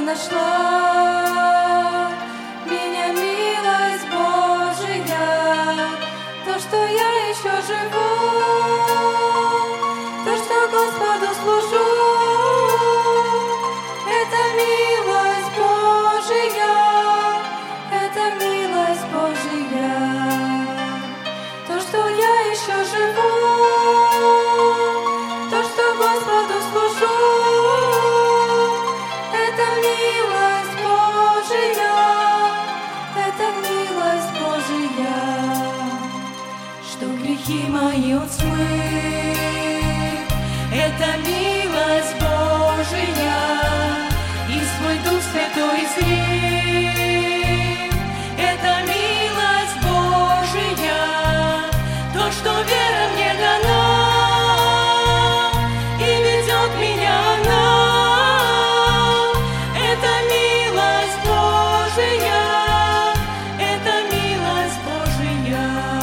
нашла, меня милость Божия, то, что я еще живу, то, что Господу служу, это милость Божия, это милость Божия, то, что я еще живу, то, что Господу служу. Грехи мои Он смыл, это милость Божия, и свой Дух Святой излил, это милость Божия, то, что вера мне дана, и ведет меня она, это милость Божия, это милость Божия.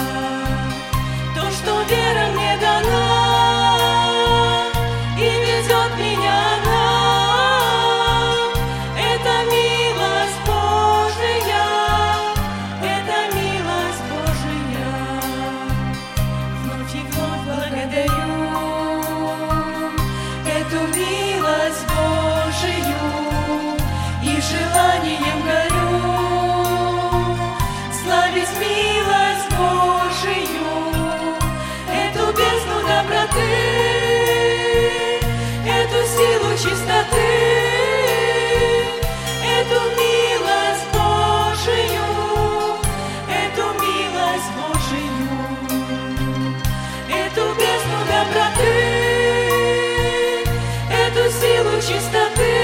Что вера мне дана, и ведет меня она, это милость Божия, это милость Божия. Вновь и вновь благодарю эту милость Божию, и желанием горю славить милость Божию, доброты, эту силу чистоты, эту милость Божию, эту милость Божию, эту бездну доброты, эту силу чистоты,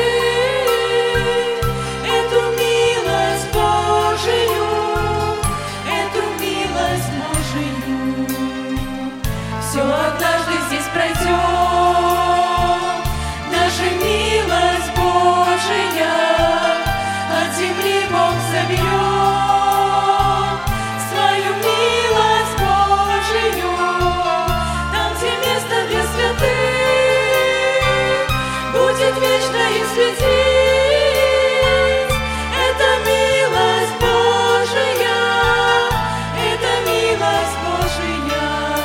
эту милость Божию, эту милость Божию. Все однажды здесь пройдет, даже милость Божия от земли Бог заберет свою милость Божию, там, где место для святых будет вечно их светить. Это милость Божия, это милость Божия,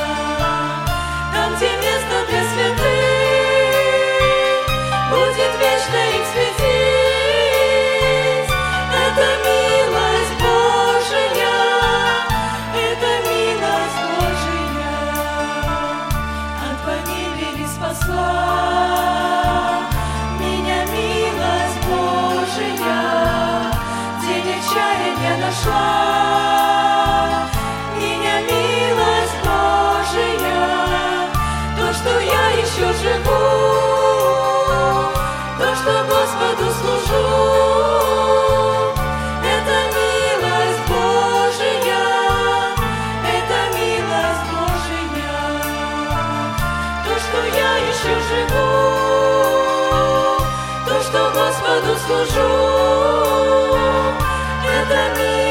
где место для святых будет вечно их светить. Это милость Божия, это милость Божия, от погибели спасла меня милость Божия, день отчаяния нашла меня милость Божия, что я еще живу, то, что Господу служу, это милость Божия, это милость Божия, то, что я еще живу, то, что Господу служу, это милость.